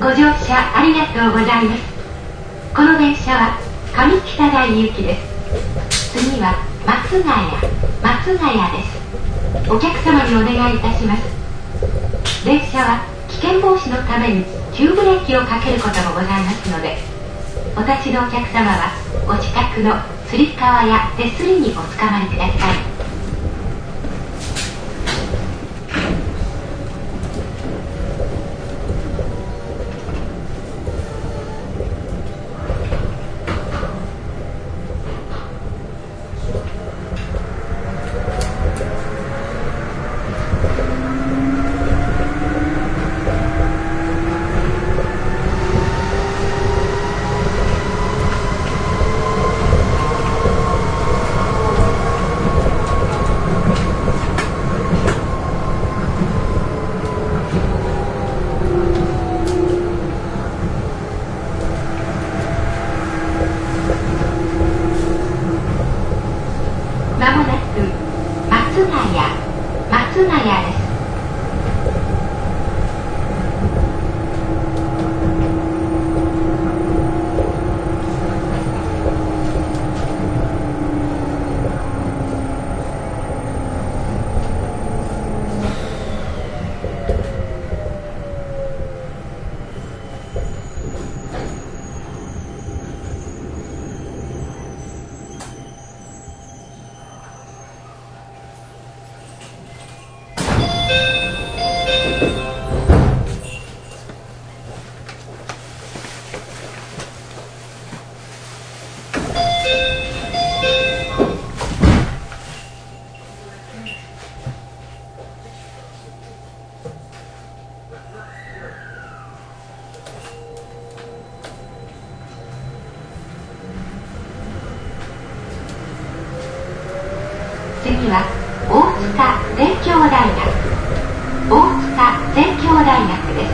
ご乗車ありがとうございます。この電車は上北台行きです。次は松ヶ谷です。お客様にお願いいたします。電車は危険防止のために急ブレーキをかけることもございますので、お立ちのお客様はお近くのつり革や手すりにおつかまりください。松ヶ谷です。次は大塚帝京大学です。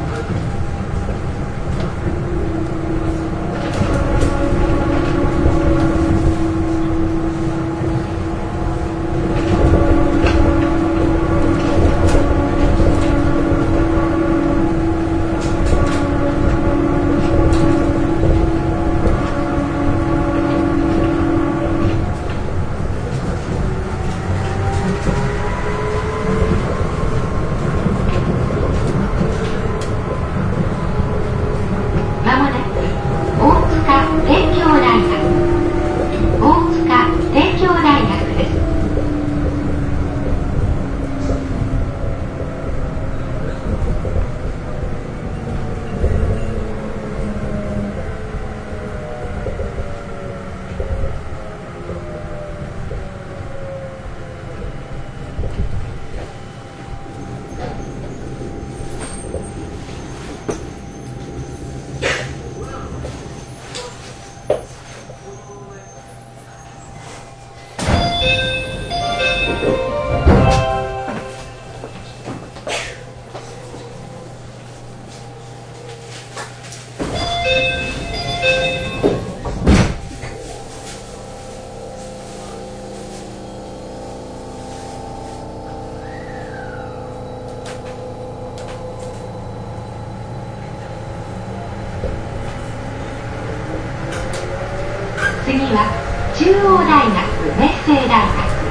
次は中央大学明星大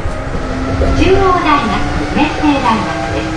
学です。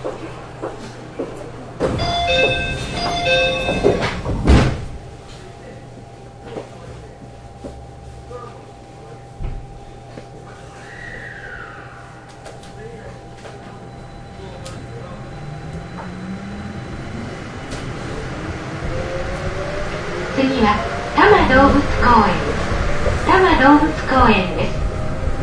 次は多摩動物公園、多摩動物公園です。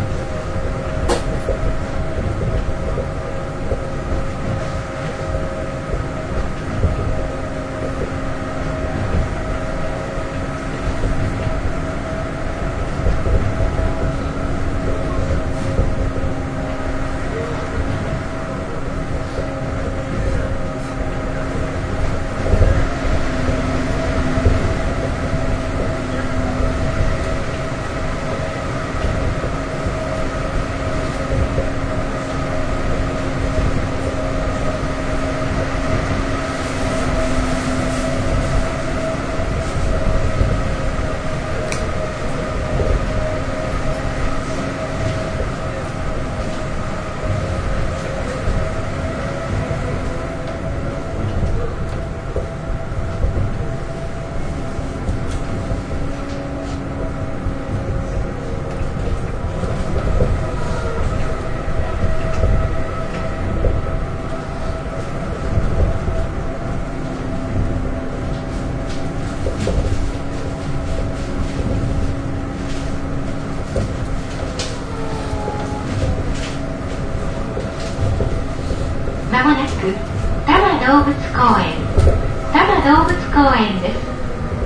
まもなく多摩動物公園、多摩動物公園です。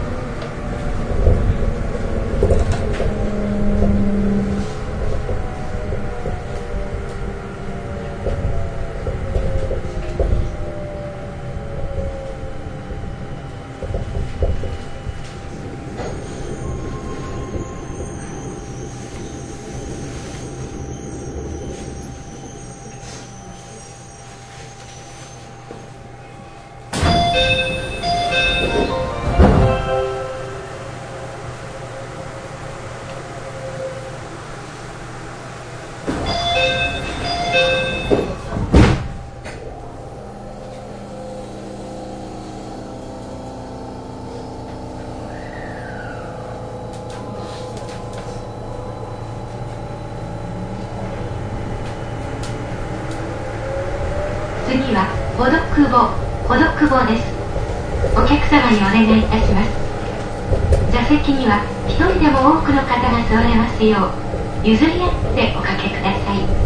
次はほどくぼです。お客様にお願いいたします。座席には一人でも多くの方が座れますよう譲り合っておかけください。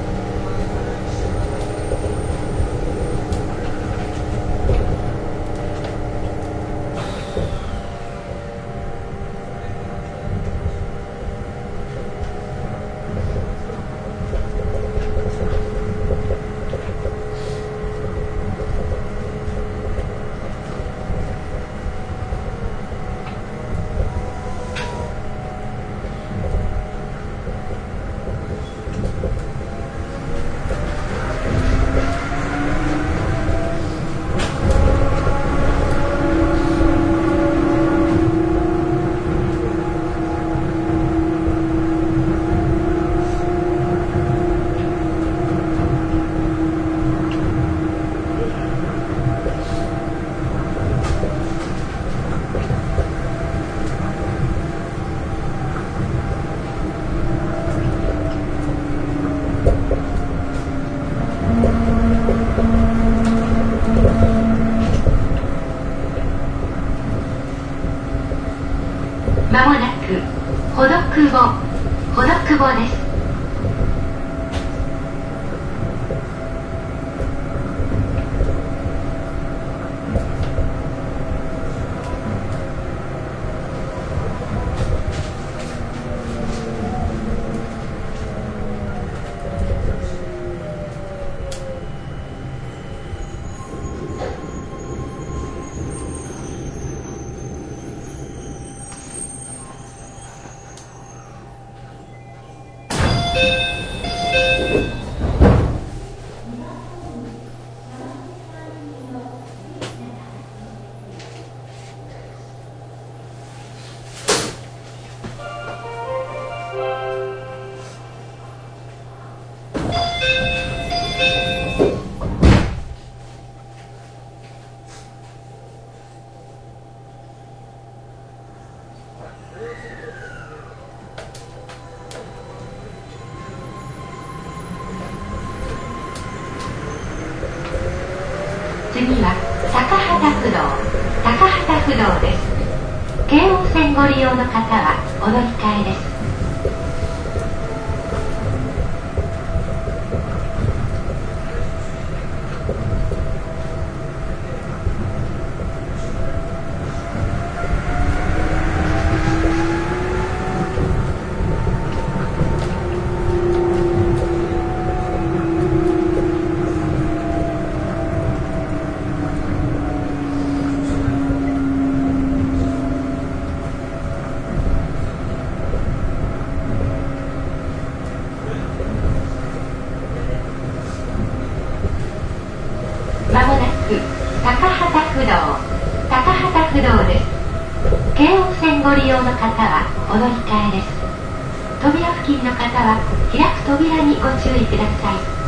まもなくほどくぼです。 次は高畑不動です。京王線ご利用の方はお乗り換えです。まもなく高畑不動です。京王線ご利用の方はお乗り換えです。扉付近の方は開く扉にご注意ください。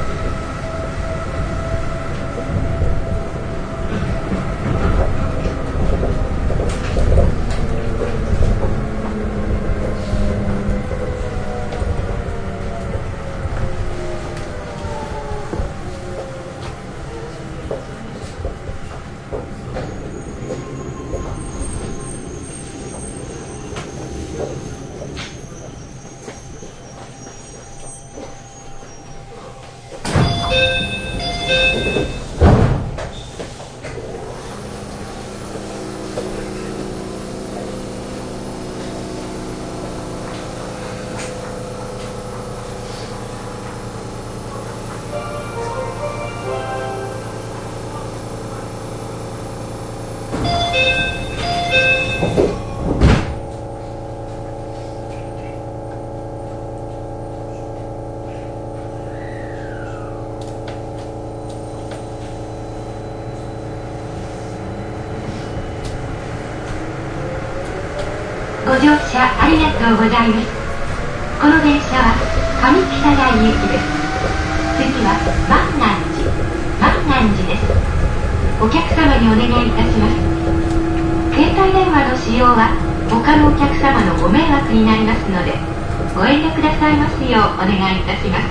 ご乗車ありがとうございます。この電車は上北台行きです。次は万願寺です。お客様にお願いいたします。携帯電話の使用は他のお客様のご迷惑になりますので、ご遠慮くださいますようお願いいたします。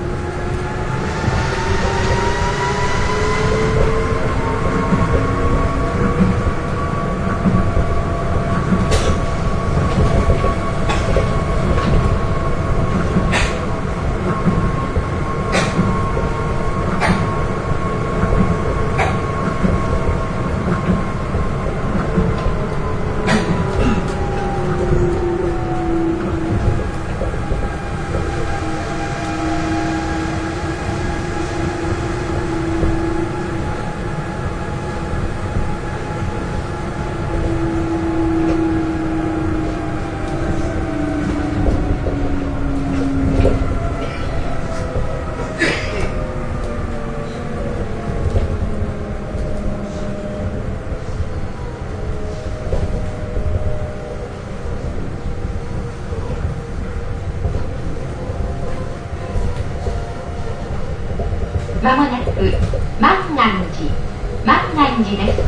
まもなく万願寺です。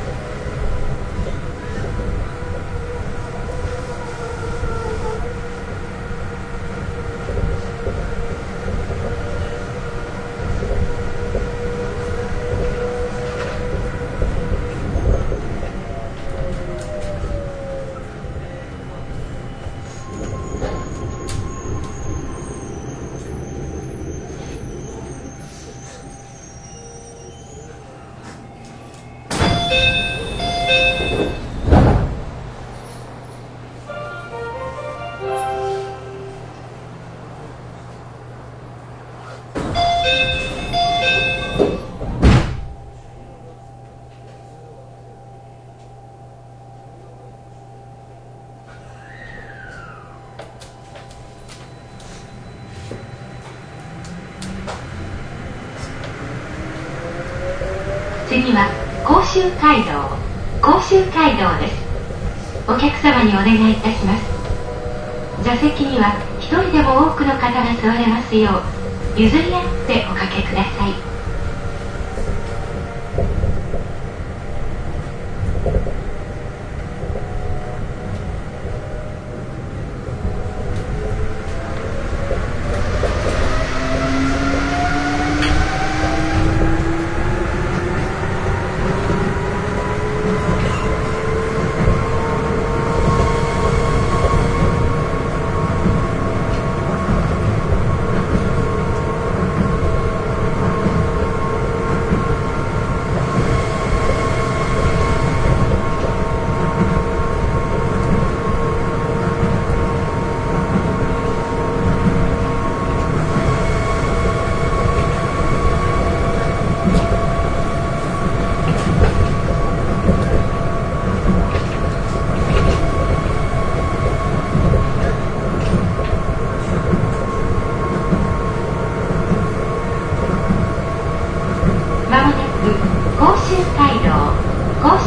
次は甲州街道です。お客様にお願いいたします。座席には一人でも多くの方が座れますよう譲り合っておかけください。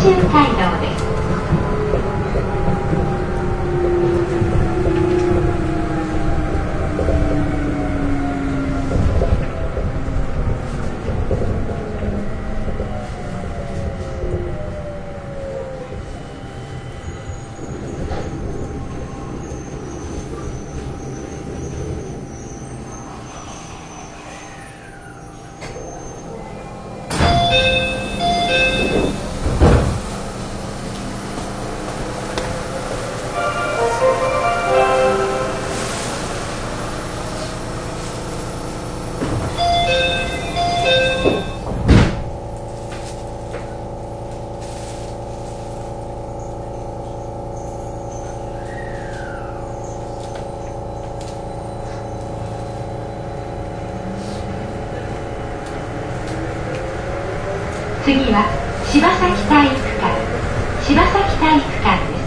州街道です。次は柴崎体育館、柴崎体育館です。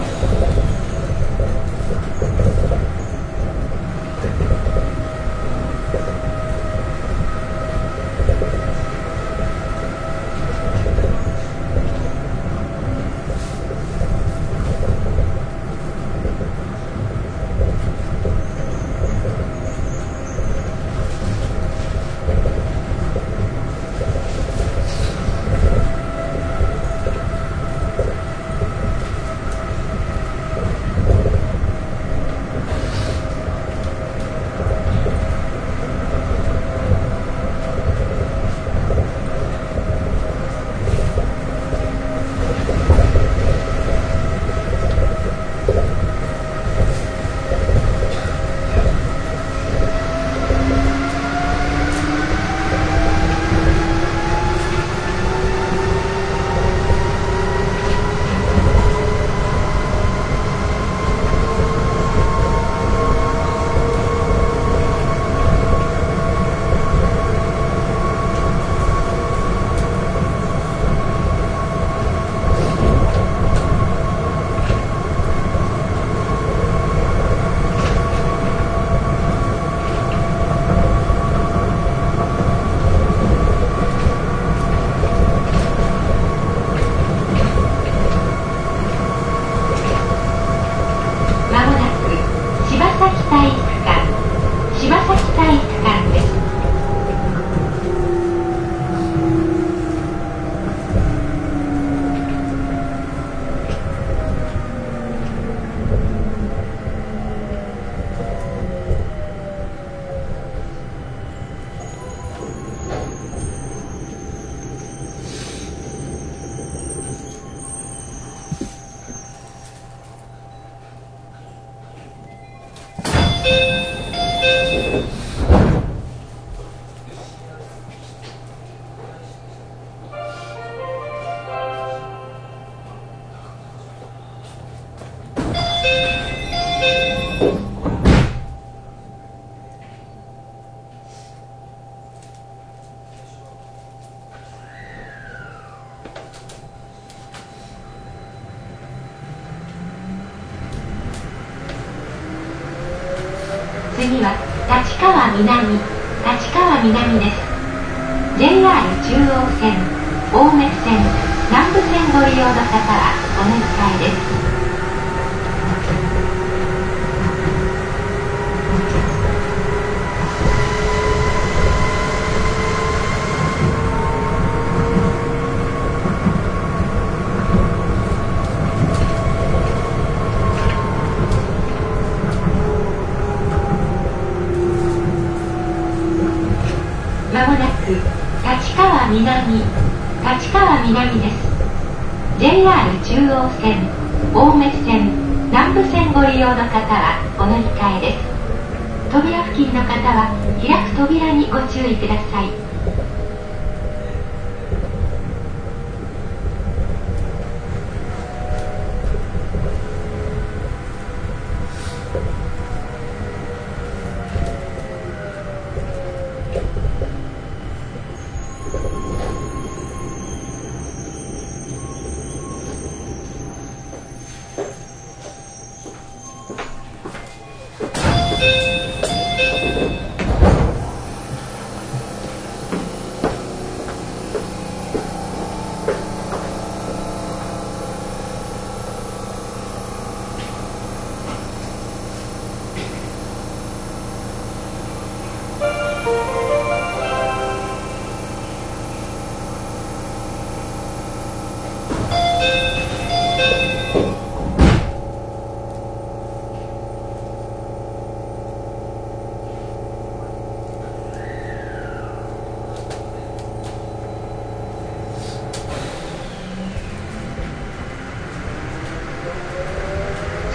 次は立川南です。JR 中央線、青梅線、南武線ご利用の方はお乗り換えです。まもなく立川南です。JR 中央線、青梅線、南武線ご利用の方はお乗り換えです。扉付近の方は開く扉にご注意ください。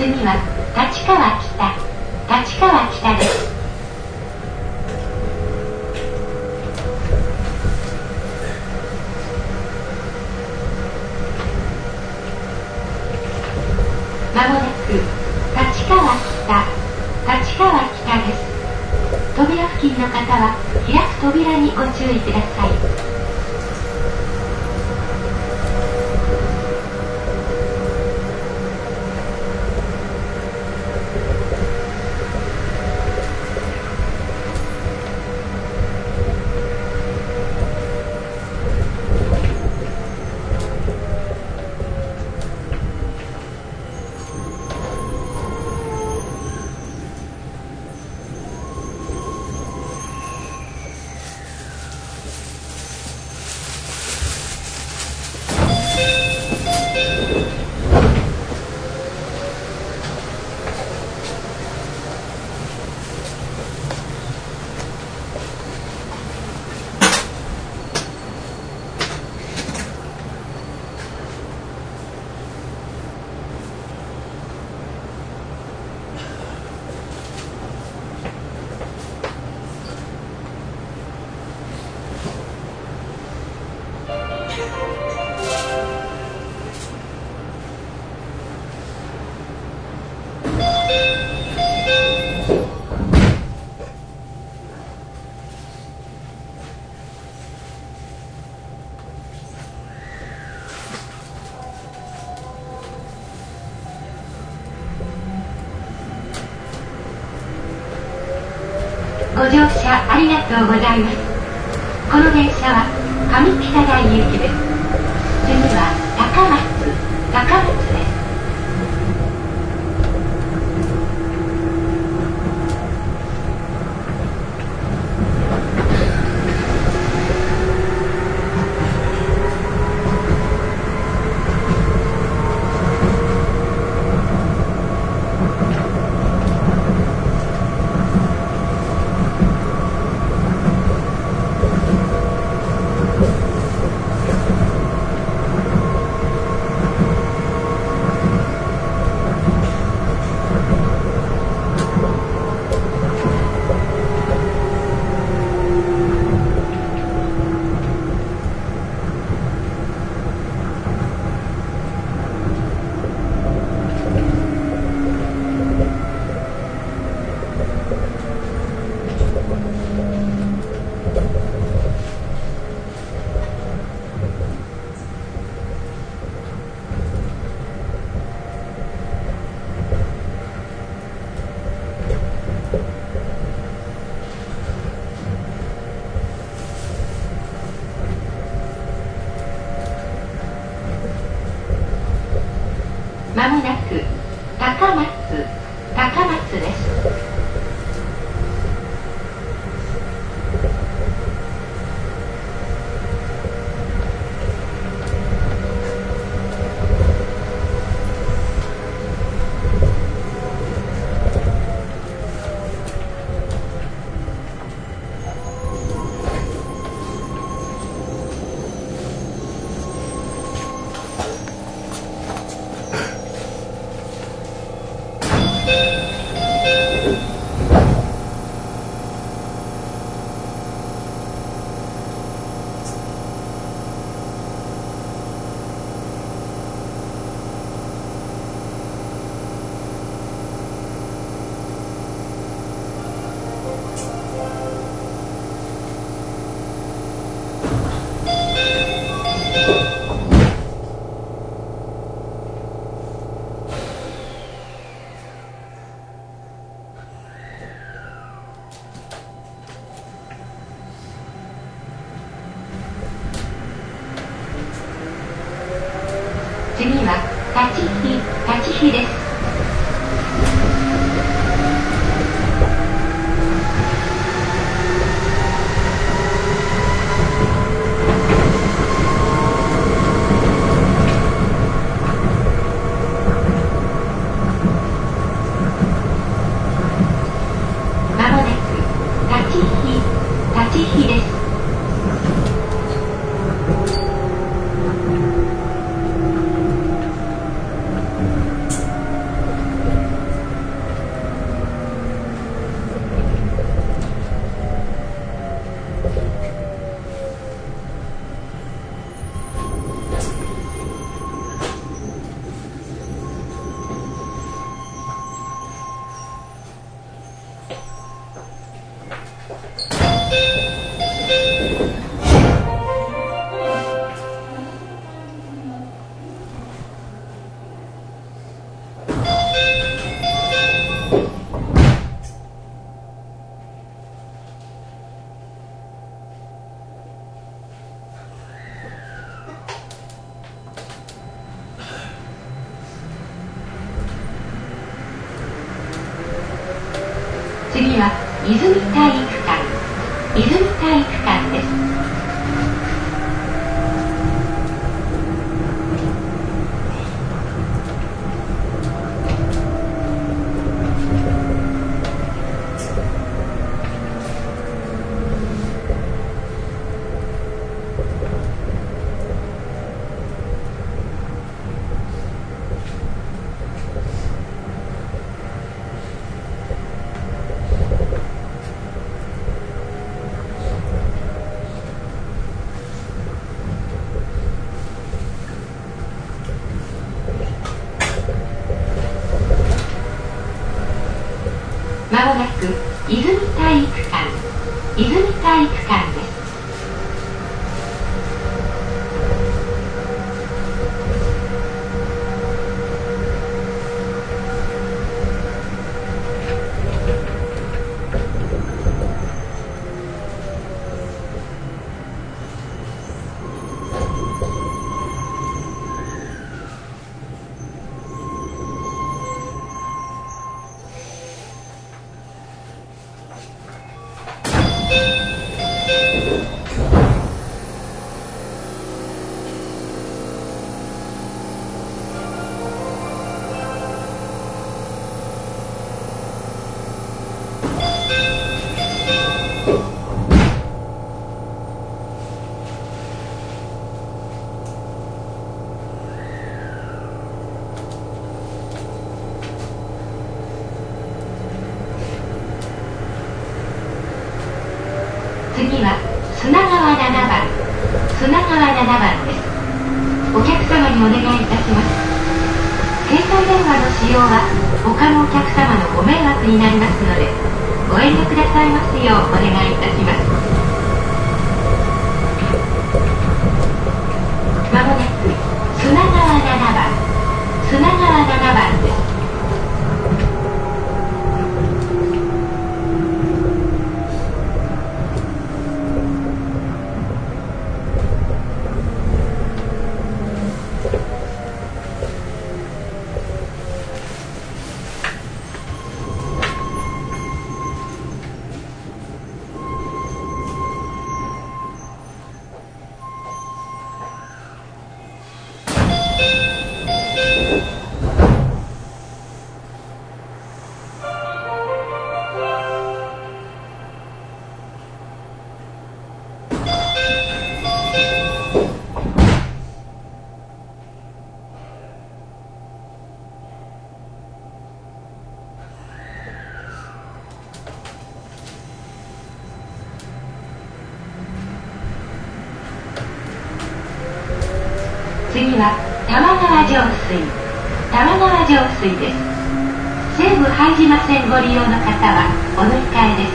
次は立川北です。まもなく立川北です。扉付近の方は開く扉にご注意ください。ご乗車ありがとうございます。この電車は上北台行きです。次は高松です。まもなく高松です。次は立飛です。まもなく立飛です。 泉体育館、泉体育館です。まもなく泉体育館、泉体育館です。次は砂川7番、砂川7番です。お客様にお願いいたします。携帯電話の使用は他のお客様のご迷惑になりますので、ご遠慮くださいますようお願いいたします。まもなく砂川7番、砂川7番です。次は玉川上水、玉川上水です。西武拝島線ご利用の方はお乗り換えです。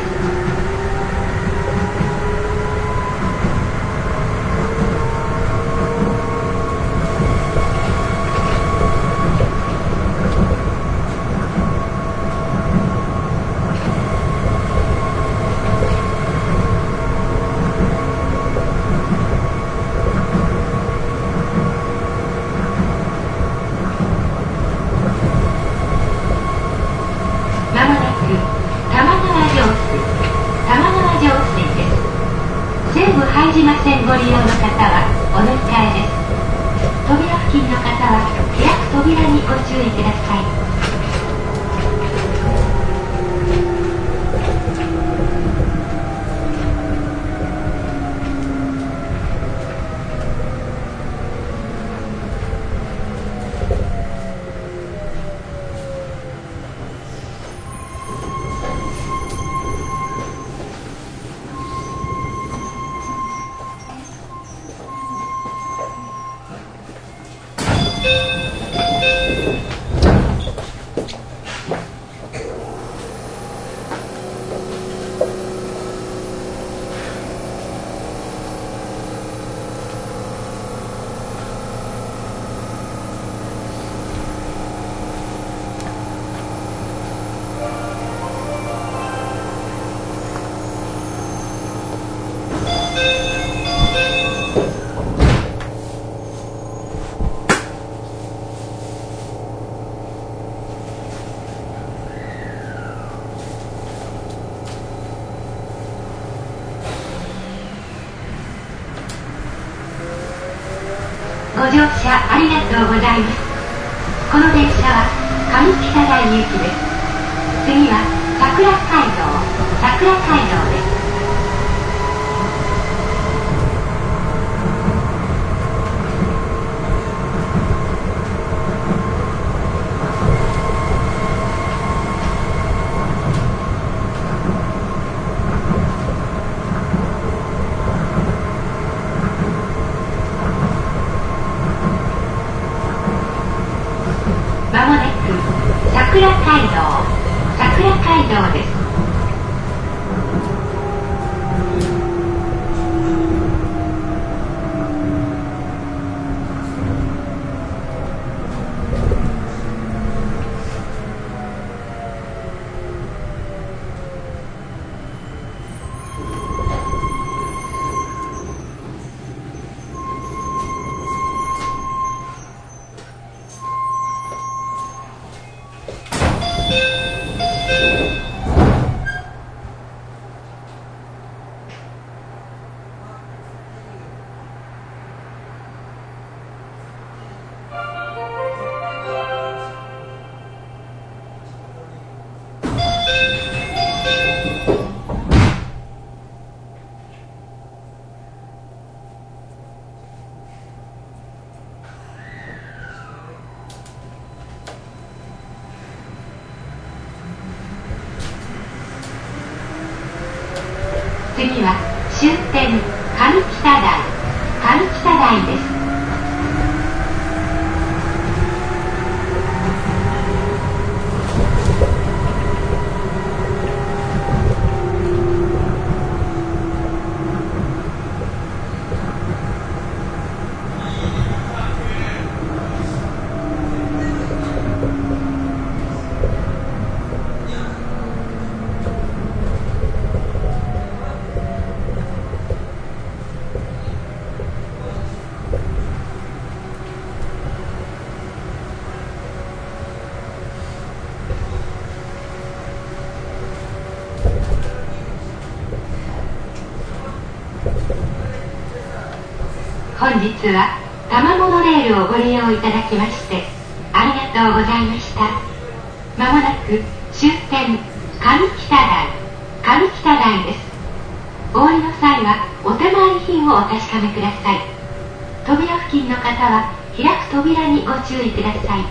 拝島線ご利用の方はお乗り換えです。扉付近の方は開く扉にご注意ください。 ご乗車ありがとうございます。この電車は上北台行きです。次は桜街道です。まもなく桜街道です。次は終点上北台です。本日は多摩モノレールをご利用いただきましてありがとうございました。まもなく終点上北台です。お降りの際はお手回り品をお確かめください。扉付近の方は開く扉にご注意ください。